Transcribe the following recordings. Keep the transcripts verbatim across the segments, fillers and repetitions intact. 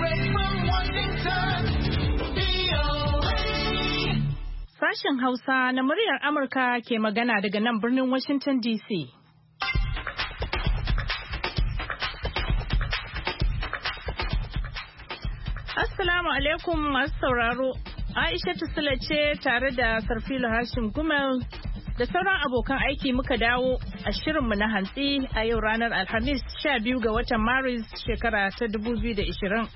Direct from Washington, V O A. Sashen Hausa na muryar Amurka ke magana daga nan birnin Washington D C. Assalamu alaikum masu sauraro. Aisha Sule ce tare da Sarfilu Hashim Gumel da sauran abokan aiki muka dawo a shirinmu na hantsi a yau ranar Alhamis sha biyu ga watan Maris shekara ta dubu biyu da ishirin.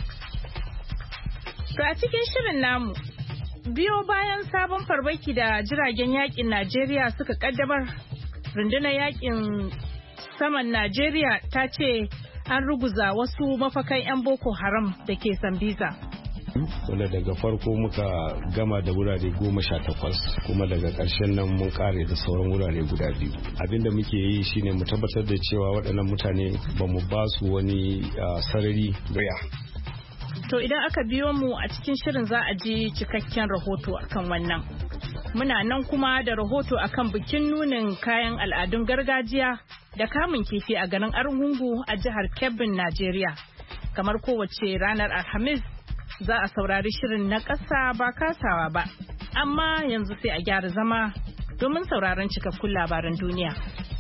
To a cikin shirin namu, biyo bayan sabon farmaki da jiragen yakin Najeriya suka kaddamar, rundunar yakin saman Najeriya ta ce an ruguza wasu mafakan 'yan Boko Haram da ke Sambisa. Wanda daga farko muka gama da wurare goma sha takwas kuma daga ƙarshen nan mun kare da sauran wurare guda biyu. Abinda muke yi shine mu tabbatar da cewa waɗannan mutane ba mu ba su wani sarari baya. To idan aka biyo mu a cikin shirin za a ji cikakken rahoto akan wannan. Muna nan kuma da rahoto akan bikin nunin kayan al'adun gargajiya da kamun kifi a garin Argungu a jihar Kebbin, Najeriya. Kamar kowace ranar Alhamis za a saurari shirin na ƙasa ba kasawa ba. Amma yanzu sai a gyara zama domin sauraron cikakkun labaran duniya.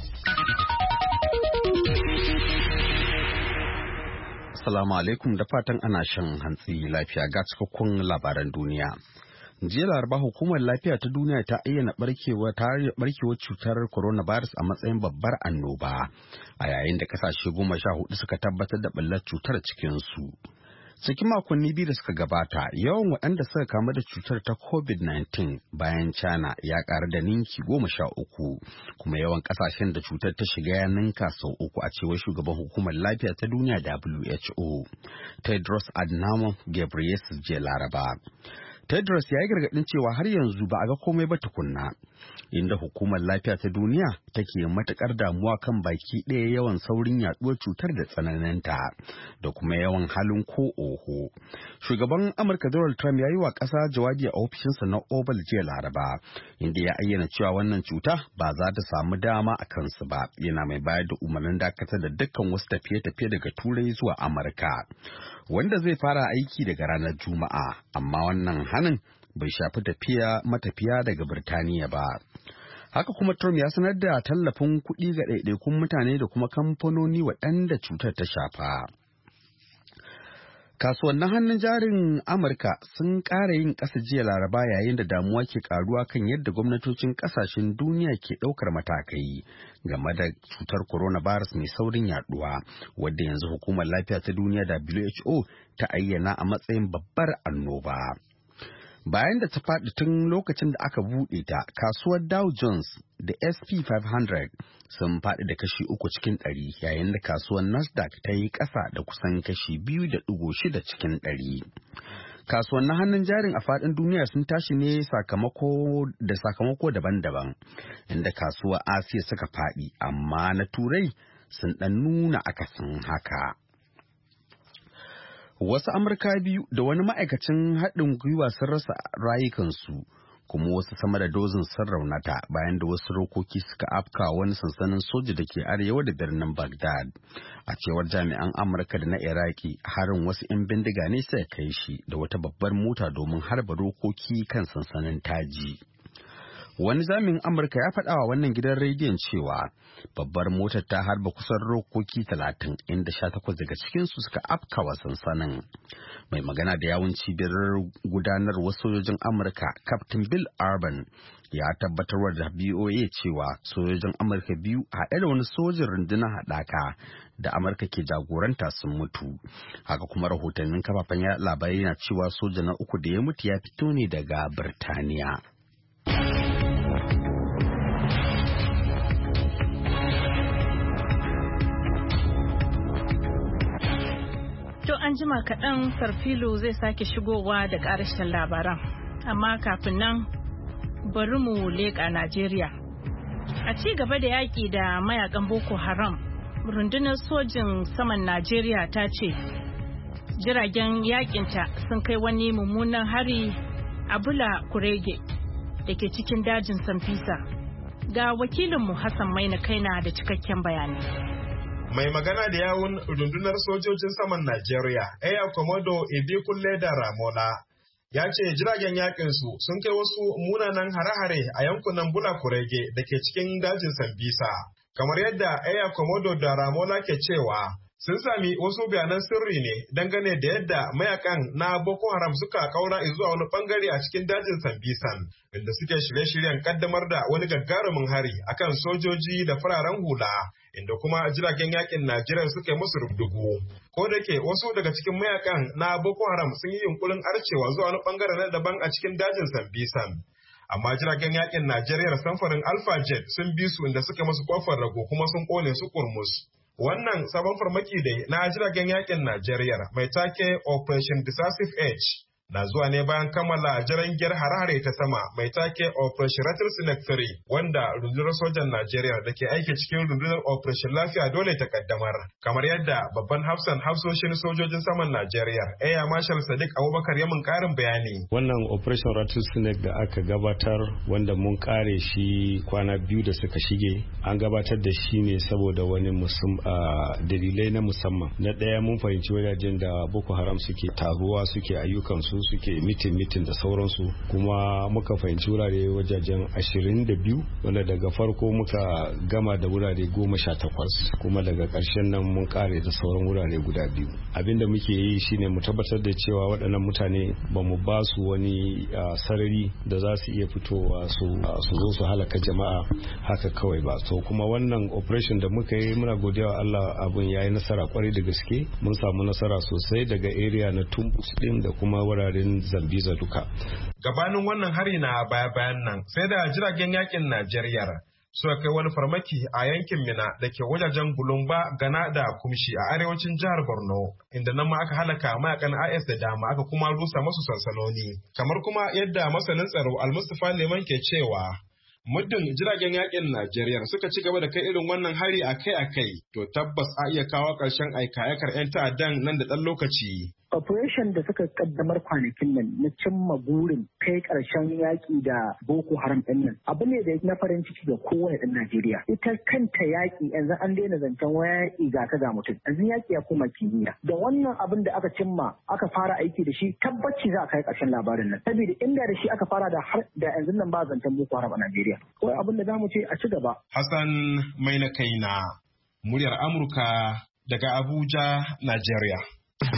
Assalamu alaikum da fatan ana shan hantsi lafiya ga cikakkun labaran duniya. Jiya Laraba hukumar lafiya ta duniya ta ayyana barkewa barkewar cutar coronavirus a matsayin babbar annoba a yayin da kasashe goma sha hudu suka tabbatar da ɓullar cutar cikin su. Cikin makonni biyu da suka gabata, yawan waɗanda suka kamu da cutar ta covid nineteen bayan China ya ƙaru da ninki goma sha uku, kuma yawan ƙasashen da cutar ta shiga ya ninka sau uku a cewar shugaban hukumar lafiya ta duniya W H O, Tedros Adhanom Ghebreyesus jiya Laraba. Tedros ya yi gargaɗin cewa har yanzu ba a ga komai ba tukunna, inda hukumar lafiya ta duniya take matuƙar damuwa kan baki ɗaya yawan saurin yaɗuwar cutar da tsananinta da kuma yawan halin ko oho. Shugaban Amurka Donald Trump ya yi wa ƙasa jawabi a ofishinsa na Oval jiya Laraba, inda ya ayyana cewa wannan cuta ba za ta samu dama a kansu ba, yana mai bayar da umarnin dakatar da dukkan wasu tafiye-tafiye daga Turai zuwa Amurka, wanda zai fara aiki daga ranar Juma'a, amma wannan hanin bai shafi tafiya matafiya daga Birtaniya ba. Haka kuma Trump ya sanar da tallafin kuɗi ga ɗaiɗaikun mutane da kuma kamfanoni waɗanda cutar ta shafa. Kasuwannin hannun jarin Amurka sun ƙara yin ƙasa jiya Laraba yayin da damuwa ke ƙaruwa kan yadda gwamnatocin ƙasashen duniya ke ɗaukar matakai game da cutar coronavirus mai saurin yaduwa, wadda yanzu hukumar lafiya ta duniya W H O ta ayyana a matsayin babbar annoba. Bayan da ta faɗi tun lokacin da aka buɗe ta, kasuwar Dow Jones da S P five hundred sun faɗi da kashi uku cikin ɗari, yayin da kasuwar Nasdaq ta yi ƙasa da kusan kashi biyu da ɗigo shida cikin ɗari. Kasuwannin hannun jarin a faɗin duniya sun tashi ne sakamako da sakamako daban-daban, inda kasuwar Asiya suka faɗi, amma na Turai sun ɗan nuna akasin haka. Wasu Amurka biyu da wani ma'aikacin haɗin gwiwa sun rasa rayukansu, kuma wasu sama da dozin sun raunata bayan da wasu rokoki suka afka wani sansanin soja da ke arewa da birnin Baghdad. A cewar jami'an Amurka da na Iraki, harin wasu 'yan bindiga ne suka kai shi da wata babbar mota domin harba rokoki kan sansanin Taji. Wani jami'in Amurka ya faɗa wa wannan gidan rediyon cewa babbar motar ta harba kusan rokoki talatin, inda sha takwas daga cikinsu suka afkawa sansanin. Mai magana da yawun cibiyar gudanarwar sojojin Amurka, Captain Bill Urban, ya tabbatarwa da V O A cewa sojojin Amurka biyu haɗe da wani sojin rundunar haɗaka da Amurka ke jagoranta sun mutu. Haka kuma rahotannin kafafen yaɗa labarai na cewa soja na uku da ya mutu ya fito ne daga Birtaniya. To an jima kaɗan Sarfilo zai sake shigowa da ƙarashin labaran. Amma kafin nan bari mu leƙa Najeriya. A ci gaba da yaƙi da mayakan Boko Haram, rundunar sojin saman Najeriya ta ce jiragen yaƙinta sun kai wani mummunan hari a Bula Kurege da ke cikin dajin Sambisa. Ga wakilinmu Hassan Maina Kaina da cikakken bayani. Mai magana da yawun rundunar sojojin saman Najeriya, Air Commodore Ibikunle da Ramola, ya ce jiragen yakinsu sun kai wasu munanan hare-hare a yankunan Bula Kurege da ke cikin dajin Sambisa. Kamar yadda Air Commodore da Ramola ke cewa, sun sami wasu bayanan sirri ne dangane da yadda mayakan na Boko Haram suka kaura zuwa wani bangare a cikin dajin Sambisan, inda suke shirye-shiryen kaddamar da wani gagarumin hari akan sojoji da fararen hula, inda kuma jiragen yakin Najeriya suka yi musu rubdugu. Ko da ke wasu daga cikin mayakan na Boko Haram sun yi yunkurin arcewa zuwa wani bangare na daban a cikin dajin Sambisan. Amma jiragen yakin Najeriya samfurin Alpha Jet sun bi su inda suka musu kofar rago kuma sun kone su kurmus. Wannan sabon farmaki dai na jiragen yakin Najeriya mai take Operation Decisive Edge na zuwa ne bayan kammala jirangiyar hare-hare ta sama mai take Operation Rattlesnake three, wanda rundunar sojan Najeriya da ke aiki cikin rundunar Operation Lafiya dole ta kaddamar. Kamar yadda babban hafsan hafsoshin sojojin saman Najeriya, Air Marshal Sadiq Abubakar ya mun karin bayani. Wannan Operation Rattlesnake da aka gabatar wanda mun kare shi kwana biyu da suka shige, an gabatar da shi ne saboda wani dalilai na musamman. Na ɗaya mun fahimci wajajen da Boko Haram suke taruwa suke ayyukansu suke mitin mitin da sauransu, kuma muka fahimci wurare wajajen ashirin da biyu wanda daga farko muka gama da wurare goma sha takwas, kuma daga ƙarshen nan mun kare da sauran wurare guda biyu. Abinda muke yi shine mu tabbatar da cewa waɗannan mutane ba mu ba su wani sarari da za su iya fitowa su zo su halaka jama'a haka kawai ba. So kuma wannan operation da muka yi muna godiya wa Allah, abun yayi nasara kwarai da gaske. Mun samu nasara sosai daga area na Tumbus din da kuma wurare Zambiza duka. Gabanin wannan hari na baya-bayan nan sai da jiragen yakin Najeriya suka kai wani farmaki a yankin Mina da ke wajajen Gulumba, Gana da Kumshi a arewacin jihar Borno, inda nan ma aka halaka mayakan I S da dama aka kuma rusa masu sansanoni. Kamar kuma yadda masanin tsaro Al-Mustapha Leman ke cewa, muddin jiragen yakin Najeriya suka ci gaba da kai irin wannan hari akai-akai, to tabbas a iya kawo ƙarshen aika-aikar 'yan ta'addan nan da ɗan lokaci. Operation da suka kaddamar kwanakin nan na cimma burin kai ƙarshen yaƙi da Boko Haram ɗin nan abu ne da na farin ciki ga kowane ɗan Najeriya. Ita kanta yaƙi yanzu an daina zancen yaƙi ga ka ga mutum. Yanzu yaƙi ya koma kimiyya. Da wannan abin da aka cimma aka fara aiki da shi tabbaci za a kai ƙarshen labarin nan. Saboda inda da shi aka fara da har da yanzu nan ba zancen Boko Haram a Najeriya. Kawai abin da za mu ce a ci gaba. Hassan Maina Kaina, muryar Amurka daga Abuja, Najeriya.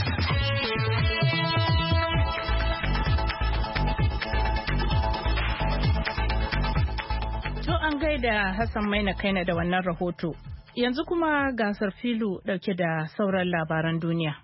To an gaida Hassan Maina Kaina da wannan rahoto. Yanzu kuma gasar filu dauke da sauran labaran duniya.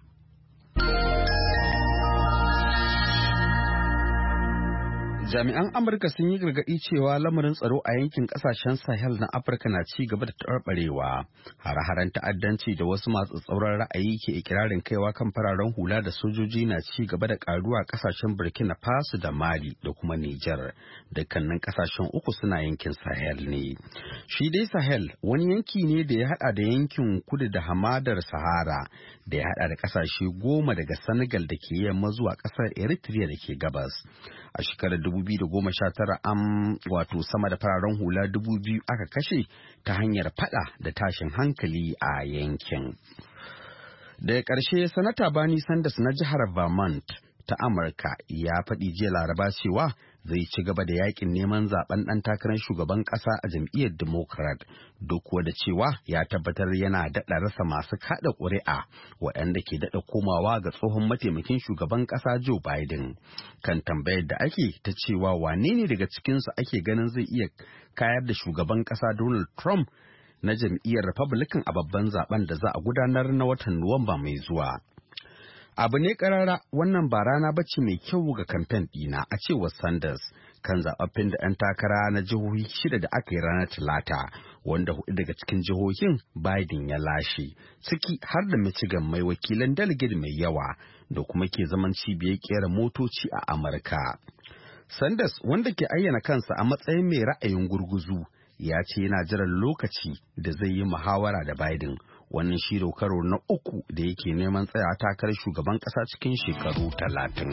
Jami'an Amurka sun yi gargaɗi cewa lamarin tsaro a yankin ƙasashen Sahel na Afirka na ci gaba da taɓarɓarewa. Hare-haren ta'addanci da wasu masu tsauran ra'ayi ke ikirarin kaiwa kan fararen hula da sojoji na ci gaba da ƙaruwa a ƙasashen Burkina Faso da Mali da kuma Nijar. Dukkanin ƙasashen uku suna yankin Sahel ne. Shi dai Sahel wani yanki ne da ya haɗa da yankin kudu da hamadar Sahara da ya haɗa da ƙasashe goma daga Senegal da ke yamma zuwa ƙasar Eritrea da ke gabas. A shekarar dubu biyu da goma sha tara an wato sama da fararen hula dubu biyu aka kashe ta hanyar fada da tashin hankali a yankin. Daga ƙarshe sanata Bernie Sanders na jihar Vermont ta Amurka ya faɗi jiya Laraba cewa zai ci gaba da yakin neman zaben ɗan takarar shugaban ƙasa a jam'iyyar Democrat duk da cewa ya tabbatar yana daɗa rasa masu kaɗa ƙuri'a waɗanda ke daɗa komawa ga tsohon mataimakin shugaban ƙasa Joe Biden. Kan tambayar da ake ta cewa wane ne daga cikinsu ake ganin zai iya kayar da shugaban ƙasa Donald Trump na jam'iyyar Republican a babban zaben da za a gudanar na watan Nuwamba mai zuwa. Abu ne karara wannan ba rana bace mai kyau ga kamfen ɗina a cewar Sanders kan zaɓaɓɓen da 'yan takara na jihohi shida da aka yi ranar Talata wanda hudu daga cikin jihohin Biden ya lashe ciki har da Michigan mai wakilan delegate mai yawa da kuma ke zaman cibiyar kera motoci a Amurka. Sanders wanda ke ayyana kansa a matsayin mai ra'ayin gurguzu ya ce yana jiran lokaci da zai yi muhawara da Biden. Wannan shi karo na uku da yake neman tsaya takarar shugaban ƙasa cikin shekaru talatin.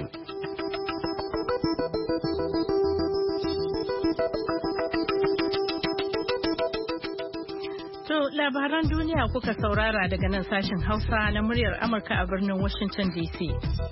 To To labaran duniya kuka saurara daga nan sashen Hausa na muryar Amurka a birnin Washington D C.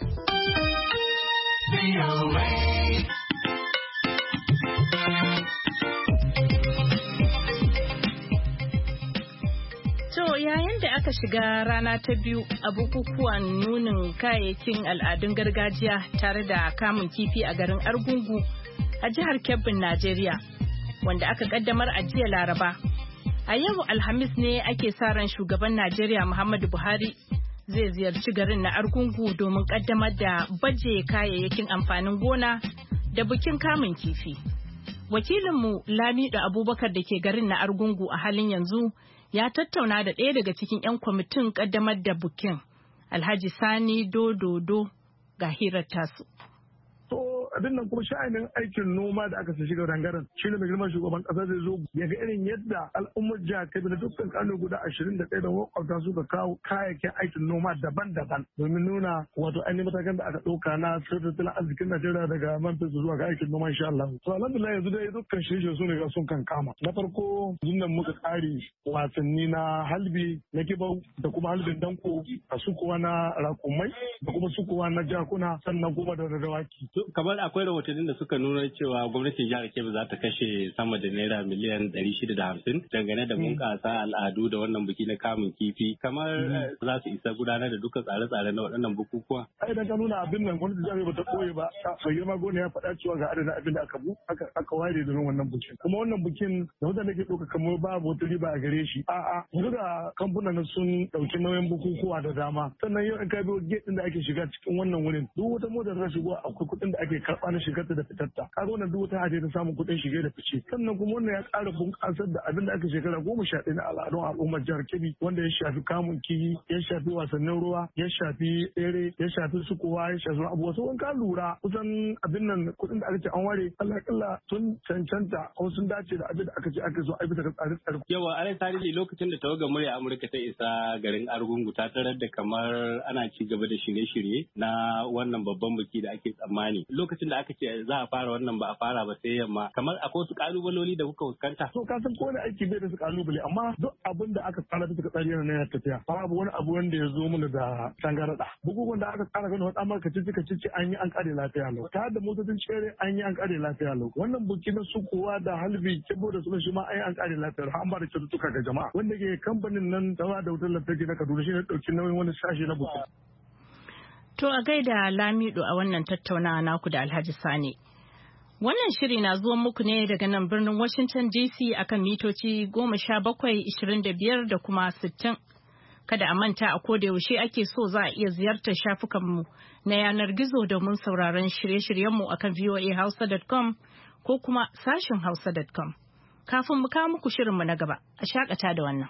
Yayin da aka shiga rana ta biyu a bukukuwan nunin kayayyakin al'adun gargajiya tare da kamun kifi a garin Argungu a jihar Kebbin, Najeriya, wanda aka kaddamar a jiya Laraba. A yau Alhamis ne ake sa ran shugaban Najeriya Muhammadu Buhari zai ziyarci garin na Argungu domin kaddamar da baje kayayyakin amfanin gona da bikin kamun kifi. Wakilinmu Lamido Abubakar da ke garin na Argungu a halin yanzu ya tattauna da ɗaya daga cikin 'yan kwamitin ƙaddamar da bukin, Alhaji Sani Dododo, ga hirar tasu. abin nan kuma sha'anin aikin noma da aka sa shiga rangaren shi ne mai girman shugaban kasa zai zo ya ga irin yadda al'ummar jihar Kebbi da dukkan kano guda ashirin da ɗaya da makwabta suka kawo kayayyakin aikin noma daban-daban domin nuna wato ainihin matakan da aka ɗauka na tattalin arzikin Najeriya daga man fetur zuwa ga aikin noma insha Allah. To alhamdulillah yanzu dai dukkan shirye su ne ga sun kan kama. Na farko nan muka tsari wasanni na halbi na kibau da kuma halbin danko a sukuwa na rakumai da kuma sukuwa na jakuna sannan kuma da dawaki. Kamar akwai rahotannin da suka nuna cewa gwamnatin jihar Kebbi za ta kashe sama da naira miliyan ɗari shida da hamsin dangane da bunƙasa al'adu da wannan biki na kamun kifi. Kamar za su isa gudanar da duka tsare-tsare na waɗannan bukukuwa. Ai da ka nuna abin nan gwamnatin jihar ba ta koye ba. Mai girma gona ya faɗa cewa ga adadin abin da aka bu aka aka ware domin wannan bikin. Kuma wannan bikin da mutane ke ɗauka kamar babu wata riba a gare shi. A'a yanzu da kamfanin sun ɗauki nauyin bukukuwa da dama. Sannan yau in ka biyo gate ɗin da ake shiga cikin wannan wurin duk wata motar ta shigo akwai kuɗin da ake karɓa na shigarta da fitarta. Kaga wannan duk wata hajji ta samun kuɗin shige da fice. Sannan kuma wannan ya ƙara bunƙasar da abin da aka shekara goma sha ɗaya na al'adun al'ummar jihar Kebbi wanda ya shafi kamun kihi, ya shafi wasannin ruwa, ya shafi tsere, ya shafi sukuwa, ya shafi abubuwa. So in ka lura kusan abin nan kuɗin da aka ce an ware Allah kalla sun cancanta ko sun dace da abin da aka ce aka so a bisa ga tsare-tsare. Yawa alai tarihi lokacin da tawagar murya Amurka ta isa garin Argungu ta tarar da kamar ana ci gaba da shirye-shirye na wannan babban biki da ake tsammani. Lokacin da aka ce za a fara wannan ba a fara ba sai yamma kamar akwai wasu kalubaloli da kuka fuskanta. To ka san kowane aiki bai da su kalubale amma duk abin da aka tsara bisa tsari yana ya tafiya. Babu wani abu wanda ya zo mana da tangarada. Bukukuwan da aka tsara gani wata amurka cici cici an yi an kare lafiya lau. Ta da motocin cere an yi an kare lafiya lau. Wannan buki na sukuwa da halbi kibo da sunan shi ma an yi an kare lafiya lau. An ba da kyaututtuka ga jama'a. Wanda ke kamfanin nan da da wutar lantarki na Kaduna shi ne ɗauki nauyin wani sashe na buki. To a gaida Lamido a wannan tattaunawa naku da Alhaji Sani. Wannan shiri na zuwan muku ne daga nan birnin Washington D C akan mitoci goma sha bakwai, ishirin da biyar da kuma sittin. Kada a manta a koda yaushe ake so za a iya ziyartar shafukanmu na yanar gizo domin sauraron shirye-shiryenmu akan voa hausa dot com ko kuma sashin hausa dot com. Kafin mu kawo muku shirinmu na gaba, a shakata da wannan.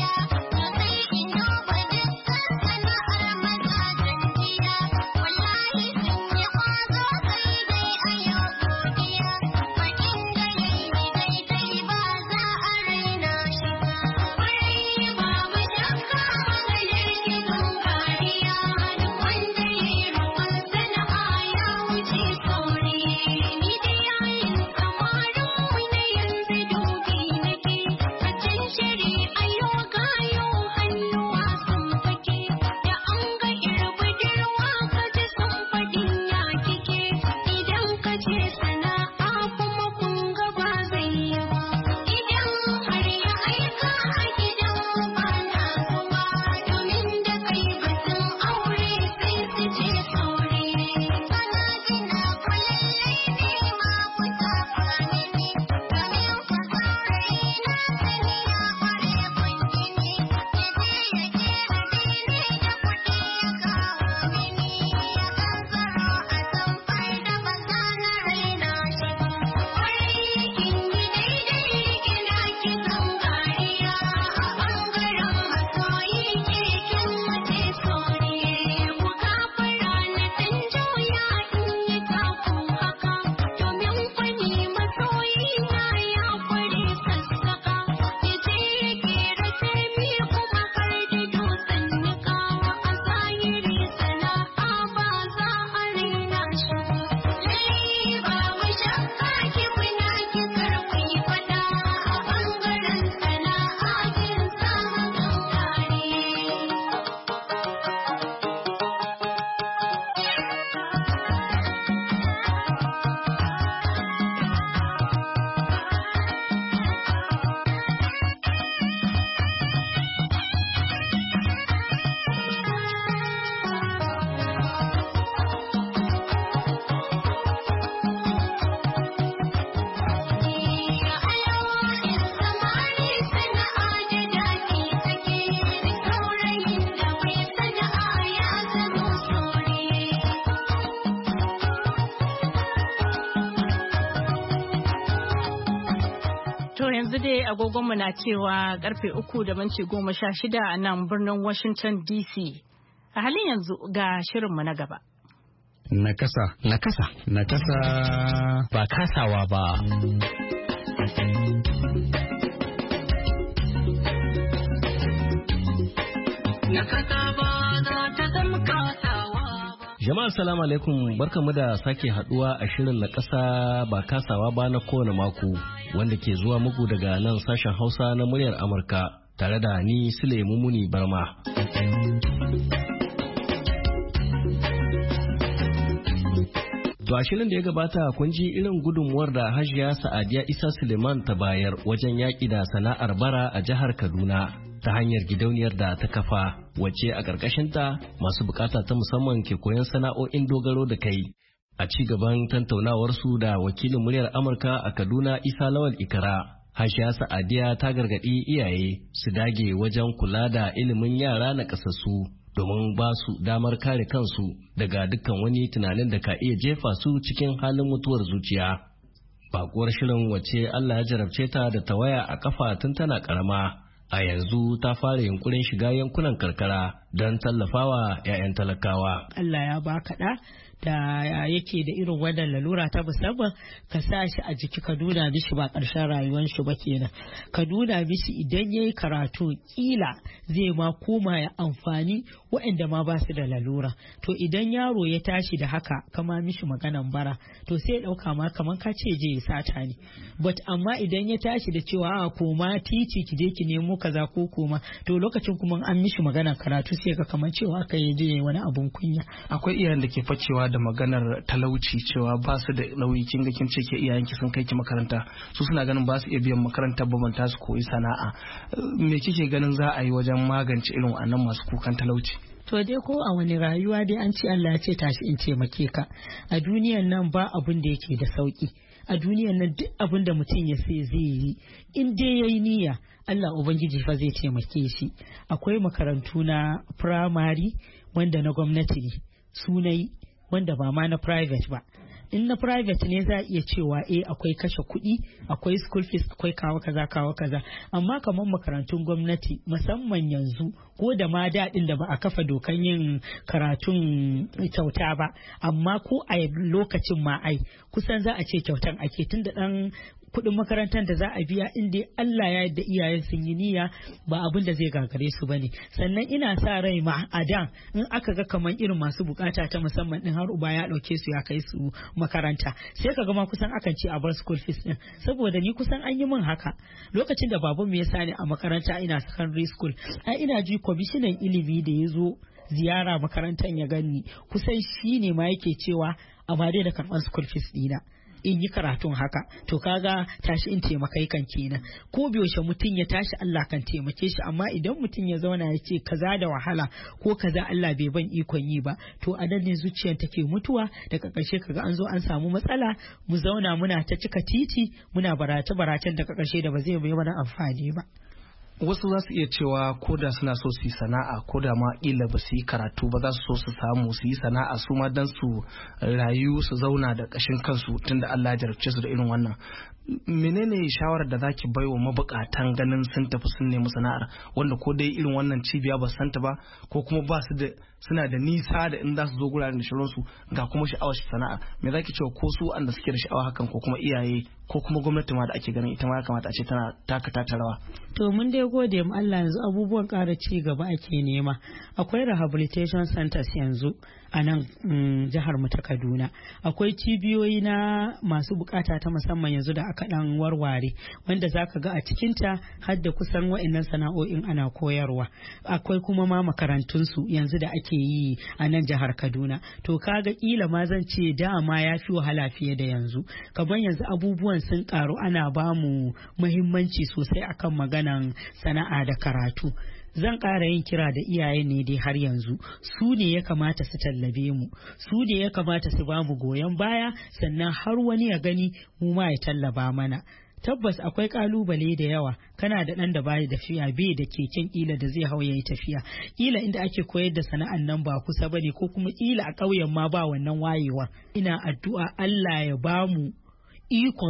Wallahi To yanzu dai agogonmu na cewa karfe uku da minti goma sha shida a nan birnin Washington D C. A halin yanzu ga shirinmu na gaba. Nakasa. Nakasa. Nakasa. Ba kasawa ba. Nakasa ba za ta zama kasawa ba. Jama'a salamu alaikum, barkamu da sake haduwa a shirin na kasa ba kasawa ba na kowane mako wanda ke zuwa muku daga nan sashen Hausa na muryar Amurka tare da ni Sule Mumuni Barma. To a shirin da ya gabata kun ji irin gudunmuwar da Hajiya Sa'adiya Isa Suleiman ta bayar wajen yaƙi da sana'ar bara a jihar Kaduna ta hanyar gidauniyar da ta kafa wacce a ƙarƙashinta masu bukata ta musamman ke koyon sana'o'in dogaro da kai. A ci gaban tantaunawarsu da wakilin muryar Amurka a Kaduna Isa Lawal Ikara, Hajiya Sa'adiya ta gargaɗi iyaye su dage wajen kula da ilimin yara na ƙasassu domin ba su damar kare kansu daga dukkan wani tunanin da ka iya jefa su cikin halin mutuwar zuciya. Bakuwar shirin wacce Allah ya jarabce ta da tawaya a kafa tun tana karama, a yanzu ta fara yunkurin shiga yankunan karkara don tallafawa 'ya'yan talakawa. Allah ya baka da da yake da irin wannan lalura ta musamman, ka sa shi a jiki ka nuna mishi ba ƙarshen rayuwar shi ba kenan. Ka nuna mishi idan yayi karatu kila zai ma koma ya amfani waɗanda ma ba su da lalura. To idan yaro ya tashi da haka kama mishi maganan bara, to sai ya ɗauka ma kaman ka ce je ya sata ne. But amma idan ya tashi da cewa a koma titi ki je ki nemo kaza ko koma, to lokacin kuma an mishi maganan karatu sai ka kaman cewa aka yi je wani abun kunya. Akwai iyayen da ke facewa da maganar talauci cewa ba su da nauyi, kin ga kin ce ke iyayenki sun kai ki makaranta, su suna ganin ba su iya biyan makarantar babanta su koyi sana'a. Me kike ganin za a yi wajen magance irin wannan masu kukan talauci? To dai ko a wani rayuwa dai an ce Allah ya ce tashi in taimake ka. A duniyan nan ba abun da yake da sauki. A duniyan nan duk abin da mutum ya sai zai yi, in dai yayi niyya Allah Ubangiji fa zai taimake shi. Akwai makarantu na firamare wanda na gwamnati ne, sunai wanda ba ma na private ba. In na private ne za a iya cewa eh akwai kashe kuɗi, akwai school fees, akwai kawo kaza kawo kaza, amma kamar makarantun gwamnati musamman yanzu ko da ma daɗin da ba a kafa dokan yin karatun kyauta ba, amma ko a lokacin ma ai kusan za a ce kyautan ake, tunda ɗan kuɗin makarantar da za a biya inda Allah ya yarda iyayen sun yi niyya ba abin da zai gagare su bane. Sannan ina sa rai ma a dan in aka ga kamar irin masu bukata ta musamman din har uba ya dauke su ya kai su makaranta, sai ka ga ma kusan akan ce a bar school fees din, saboda ni kusan an yi min haka lokacin da baban mu ya sani a makaranta ina secondary school. Ai ina ji kwamishinan ilimi da ya zo ziyara makarantar ya gani, kusan shi ne ma yake cewa a ma dai da karɓar school fees dina in yi karatun haka. To kaga tashi in taimakai kan kenan, ko yaushe mutum ya tashi Allah kan taimake shi, amma idan mutum ya zauna ya ce kaza da wahala ko kaza Allah bai ban ikon yi ba, to a nan ne zuciyar take mutuwa, daga ƙarshe kaga an zo an samu matsala, mu zauna muna ta cika titi muna barace baracen daga ƙarshe da ba zai bai mana amfani ba. Wasu za su iya cewa ko da suna so su yi sana'a, ko da ma ƙila ba su yi karatu ba, za su so su samu su yi sana'a su ma don su rayu su zauna da ƙashin kansu tunda Allah ya jarabce su da irin wannan. Menene shawarar da zaki bai wa mabukatan ganin sun tafi sun nemi sana'ar, wanda ko dai irin wannan cibiya ba santa ba, ko kuma ba su da suna da nisa da in za su zo guraren da shirinsu ga kuma sha'awar sana'a? Me zaki cewa ko su wanda suke da sha'awa hakan, ko kuma iyaye, ko kuma gwamnati ma da ake ganin ita ma ya kamata a ce tana takata ta rawa? To mun dai gode mu Allah, yanzu abubuwan ƙara ci gaba ake nema. Akwai rehabilitation centers yanzu a nan jihar mu ta Kaduna. Akwai cibiyoyi na masu bukata ta musamman yanzu da aka dan warware, wanda zaka ga a cikin ta har da kusan wa'annan sana'o'in ana koyarwa. Akwai kuma ma makarantun su yanzu da ake yi a nan jihar Kaduna. To kaga kila ma zan ce dama ya fi wahala fiye da yanzu. Kamar yanzu abubuwan sun karu, ana ba mu muhimmanci sosai akan maganan sana'a da karatu. Zan ƙara yin kira da iyaye ne dai har yanzu, su ne ya kamata su tallabe mu, su ne ya kamata su ba mu goyon baya, sannan har wani ya gani mu ma ya tallaba mana. Tabbas akwai kalubale da yawa, kana da ɗan da bai da fiya bai da keken ƙila da zai hau yayi tafiya, ƙila inda ake koyar da sana'an nan ba kusa bane, ko kuma ƙila a ƙauyen ma ba wannan wayewa. Ina addu'a Allah ya ba mu ikon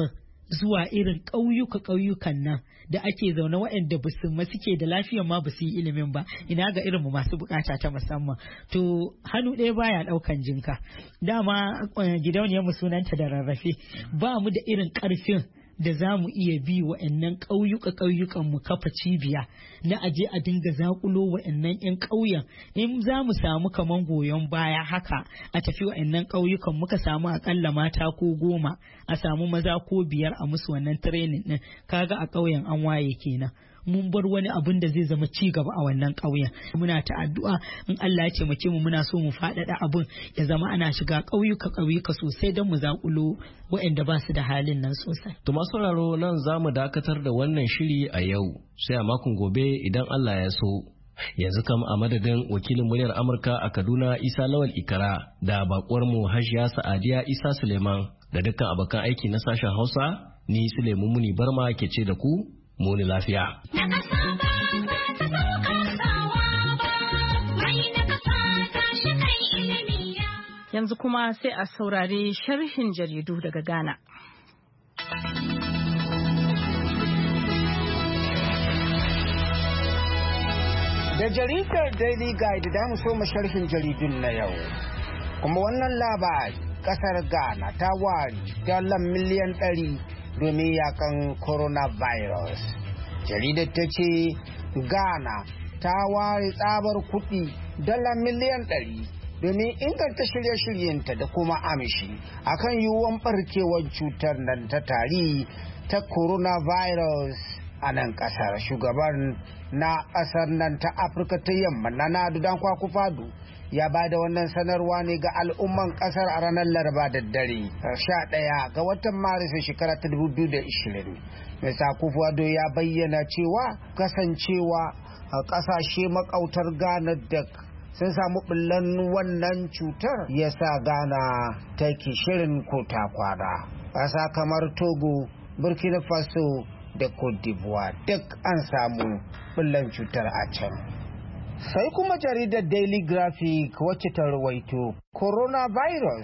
zuwa irin ƙauyuka ƙauyukan nan da ake zaune waɗanda ba su ma suke da lafiya ma ba su yi ilimin ba, ina ga irin mu masu bukata ta musamman. To hannu ɗaya baya ɗaukan jinka. Dama gidauniyar mu sunanta da rarrafe, ba mu da irin ƙarfin da za mu iya bi wa'annan ƙauyuka ƙauyukan mu kafa cibiya na aje a dinga zakulo wa'annan 'yan ƙauyen. In za mu samu kaman goyon baya haka a tafi wa'annan ƙauyukan, muka samu akalla mata ko goma, a samu maza ko biyar a musu wannan training din, kaga a ƙauyen an waye kenan. Mun bar wani abun da zai zama ci gaba a wannan ƙauyen. Muna ta addu'a in Allah ya taimake mu, muna so mu faɗaɗa abun ya zama ana shiga ƙauyuka ƙauyuka sosai don mu zaƙulo waɗanda ba su da halin nan sosai. To masu sauraro, nan za mu dakatar da wannan shiri a yau, sai a makon gobe idan Allah ya so. Yanzu kam a madadin wakilin muryar Amurka a Kaduna Isa Lawal Ikara da bakuwar mu Hajiya Sa'adiya Isa Suleiman da dukkan abokan aiki na sashen Hausa, ni Suleiman Muni Barma ke ce da ku muni lafiya. Yanzu kuma sai a saurari sharhin jaridu daga Ghana. Da jaridar Daily Guide da mu so sharhin jaridun na yau. Kuma wannan labari, kasar Ghana ta ware dala miliyan ɗari domin yakan coronavirus. Jaridar ta ce Ghana ta ware tsabar kuɗi dala miliyan ɗari domin inganta shirye-shiryenta da kuma amshi akan yiwuwan barkewar cutar nan ta tari ta coronavirus a nan kasar. Shugaban na kasar nan ta Afirka ta yamma na Nadu Dankwa Akufo-Addo ya ba da wannan sanarwa ne ga al'umman kasar a ranar Laraba da dare sha ɗaya ga watan Maris shekara ta dubu biyu da ishirin. Mister Akufo-Addo ya bayyana cewa kasancewa a kasashe makautar Ghana da sun samu bullan wannan cutar ya sa Ghana take shirin kota kwana. Ƙasa kamar Togo, Burkina Faso da Cote d'Ivoire duk an samu bullan cutar a can. Sai kuma jaridar Daily Graphic wacce ta rawaito coronavirus,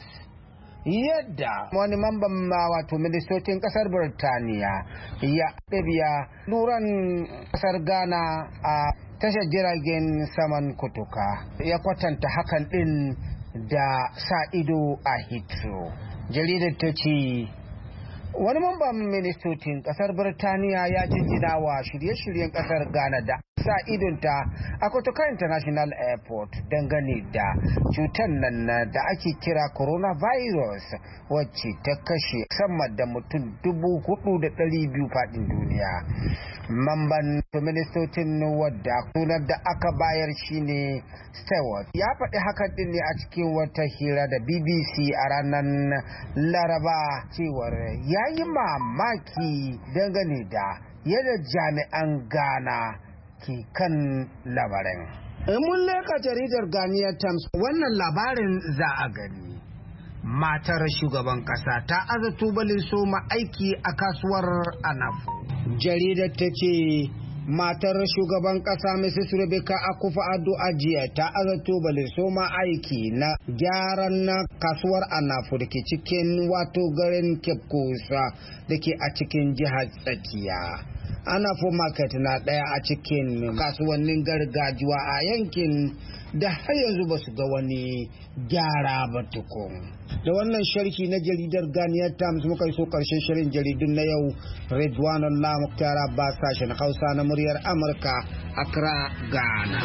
yadda wani mamban wato ministocin kasar Birtaniya ya ɗabiya luran kasar Ghana a tashar jiragen saman kutuka, ya kwatanta hakan ɗin da sa ido a Heathrow. Jaridar ta ce wani mamban ministocin kasar Birtaniya ya jinjina wa shirye-shiryen kasar Ghana da sa idonta a Kotoka International Airport dangane da cutar nan da ake kira coronavirus wacce ta kashe sama da mutum dubu hudu da ɗari biyu faɗin duniya. Mamban ministocin wadda sunar da aka bayar shine Stewart ya faɗi hakan din ne a cikin wata hira da B B C a ranar Laraba cewar ya yi mamaki dangane da yadda jami'an Ghana ke kan labarin. In mun leka jaridar Ghanaian Times, wannan labarin za a gani. Matar shugaban kasa ta aza tubalin soma aiki a kasuwar Anafo. Jaridar ta ce matar shugaban kasa Missus Rebecca Akufo-Addo ajiya ta aza tubalin soma aiki na gyaran na kasuwar Anafo da ke cikin wato garin Cape Coast da ke a cikin jihar tsakiya. Anafo Market na ɗaya a cikin kasuwannin gargajiya a yankin da har yanzu ba su ga wani gyara ba tukun. Da wannan sharhi na jaridar Ghanaian Times muka so karshen shirin jaridun na yau. Ridwanullah Muktar Abbas, sashen Hausa na muryar Amurka, Accra, Ghana.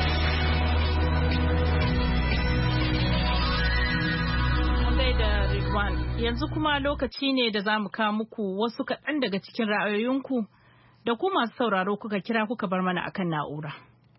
Yanzu kuma lokaci ne da za mu kawo muku wasu kaɗan daga cikin ra'ayoyinku da ku masu sauraro kuka kira kuka bar mana akan na'ura.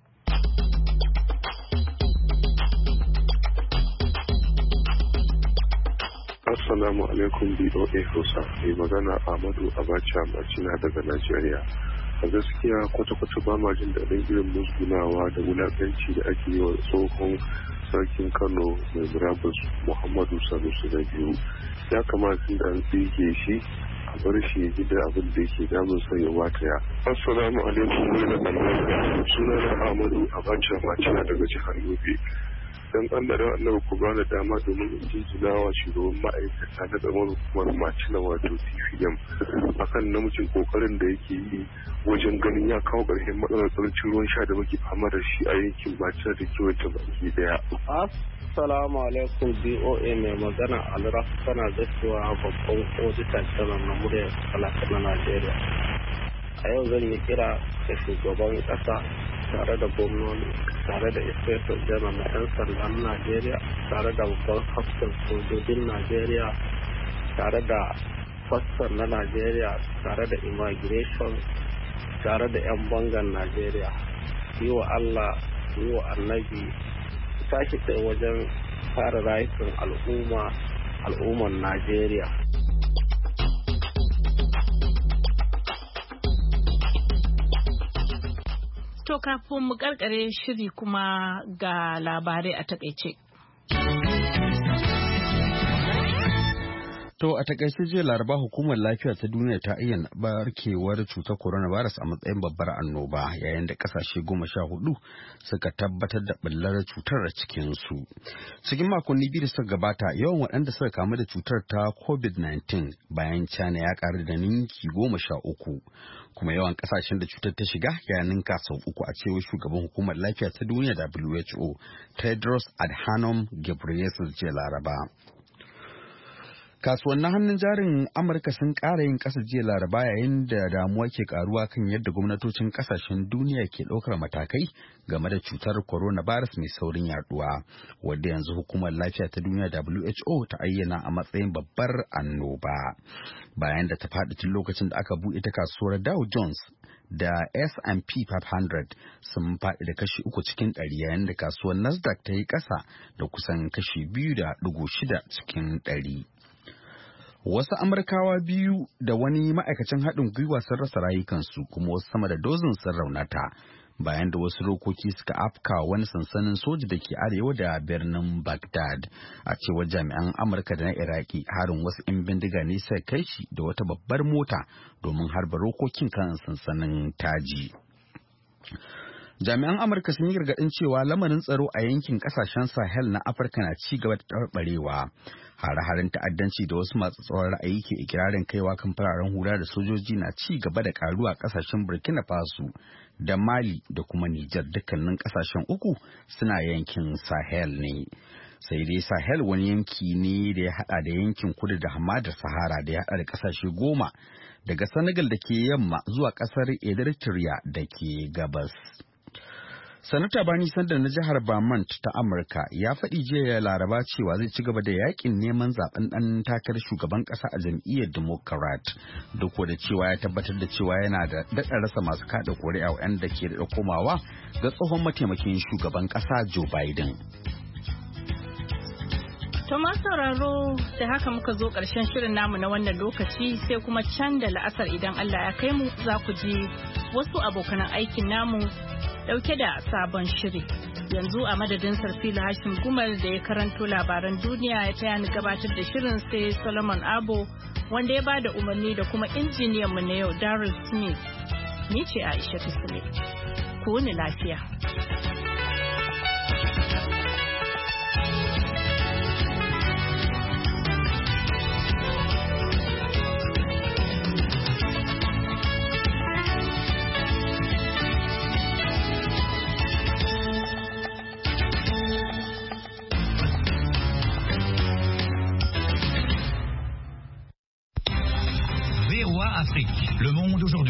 Assalamu alaikum B O A Hausa, mai magana Ahmadu Abacha Macina daga Najeriya. A gaskiya kwata-kwata ba ma jin daɗin irin musgunawa da wulaƙanci da ake yi wa tsohon sarkin Kano mai murabus Muhammadu Sanusi na biyu. Ya kamata da an tsige shi a bar shi ya gida abin da yake damun sa ya wataya. Assalamu alaikum wa rahmatullahi. Sunana Ahmadu Abacha Macina daga jihar Yobe. don Allah da Allah ku ba da dama domin in jinjina wa shugaban ma'aikata na ƙaramar hukumar Macina wato T P M akan namijin kokarin da yake yi wajen ganin ya kawo ƙarshen matsalar tsarancin ruwan sha da muke fama da shi a yankin Macina da kewaye baki daya. Assalamu alaikum B O A mai magana Alraf tana gaskiya babban odita janar na muryar talaka na Najeriya. A yau zan yi kira da shugaban ƙasa tare da gwamnoni tare da inspector janar na 'yan sandan Najeriya tare da babban hafsan sojojin Najeriya tare da fassan na Najeriya tare da immigration tare da 'yan bangan Najeriya. Yi wa Allah, yi wa annabi tashi tsaye wajen kare rayukan al'umma al'umman Najeriya. To kafin mu karkare shiri kuma ga labarai a takaice. To a takaice jiya Laraba hukumar lafiya ta duniya ta ayyana barkewar cutar coronavirus a matsayin babbar annoba yayin da kasashe goma sha hudu suka tabbatar da ɓullar cutar a cikinsu. Cikin makonni biyu da suka gabata yawan waɗanda suka kamu da cutar ta covid nineteen bayan China ya ƙaru da ninki goma sha uku. Kuma yawan kasashen da cutar ta shiga ya ninka sau uku a cewar shugaban hukumar lafiya ta duniya W H O Tedros Adhanom Ghebreyesus jiya Laraba. Kasuwannin hannun jarin Amurka sun ƙara yin ƙasa jiya Laraba yayin da damuwa ke ƙaruwa kan yadda gwamnatocin ƙasashen duniya ke ɗaukar matakai game da cutar coronavirus mai saurin yaduwa, wadda yanzu hukumar lafiya ta duniya W H O ta ayyana a matsayin babbar annoba. Bayan da ta faɗi tun lokacin da aka buɗe ta kasuwar Dow Jones da S and P five hundred sun faɗi da kashi uku cikin ɗari yayin da kasuwar Nasdaq ta yi ƙasa da kusan kashi biyu da ɗigo shida cikin ɗari. Wasu Amurkawa biyu da wani ma'aikacin haɗin gwiwa sun rasa rayukansu kuma wasu sama da dozin sun raunata bayan da wasu rokoki suka afka wani sansanin soja da ke arewa da birnin Baghdad. A cewar jami'an Amurka da na Iraki harin wasu 'yan bindiga ne sai kai shi da wata babbar mota domin harba rokokin kan sansanin Taji. Jami'an Amurka sun yi gargaɗin cewa lamarin tsaro a yankin ƙasashen Sahel na Afirka na ci gaba da taɓarɓarewa. Hare-haren ta'addanci da wasu masu tsawon ra'ayi ke ikirarin kaiwa kan fararen hula da sojoji na ci gaba da ƙaruwa a ƙasashen Burkina Faso da Mali da kuma Nijar, dukkanin ƙasashen uku suna yankin Sahel ne. Sai dai Sahel wani yanki ne da ya haɗa da yankin kudu da hamadar Sahara da ya haɗa da ƙasashe goma daga Senegal da ke yamma zuwa ƙasar Eritrea da ke gabas. Sanata Bernie Sanders na jihar Vermont ta Amurka ya faɗi jiya Laraba cewa zai ci gaba da yakin neman zaben ɗan takarar shugaban ƙasa a jam'iyyar Democrat, duk da cewa ya tabbatar da cewa yana da daɗa rasa masu kaɗa ƙuri'a wanda ke da komawa ga tsohon mataimakin shugaban ƙasa Joe Biden. To ma sauraro da haka muka zo ƙarshen shirin namu na wannan lokaci sai kuma can da la'asar idan Allah ya kai mu za ku ji wasu abokanan aikin namu dauke da sabon shiri. Yanzu a madadin Sarfila Hashim Gumal da ya karanto labaran duniya ya taya ni gabatar da shirin sai Solomon Abo wanda ya bada umarni da kuma injiniyan mu na yau Darryl Smith. Ni ce Aisha Tusule. Ku wuni lafiya. Le monde aujourd'hui.